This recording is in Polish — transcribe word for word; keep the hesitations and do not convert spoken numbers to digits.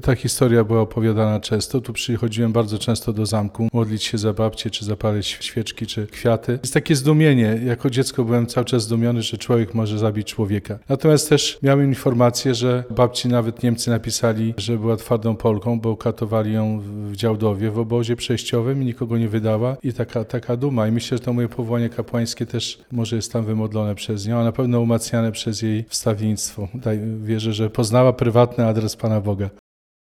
ta historia była opowiadana często. Tu przychodziłem bardzo często do zamku, modlić się za babcię, czy zapalić świeczki, czy kwiaty. Jest takie zdumienie. Jako dziecko byłem cały czas zdumiony, że człowiek może zabić człowieka. Natomiast też miałem informację, że babci nawet Niemcy napisali, że była twardą Polką, bo katowali ją w Działdowie, w obozie przejściowym i nikogo nie wydała. I taka, taka duma. I myślę, że to moje powołanie kapłańskie też może jest tam wymodlone przez nią, a na pewno umacniane przez jej wstawiennictwo. Wierzę, że poznała prywatny adres Pana Boga.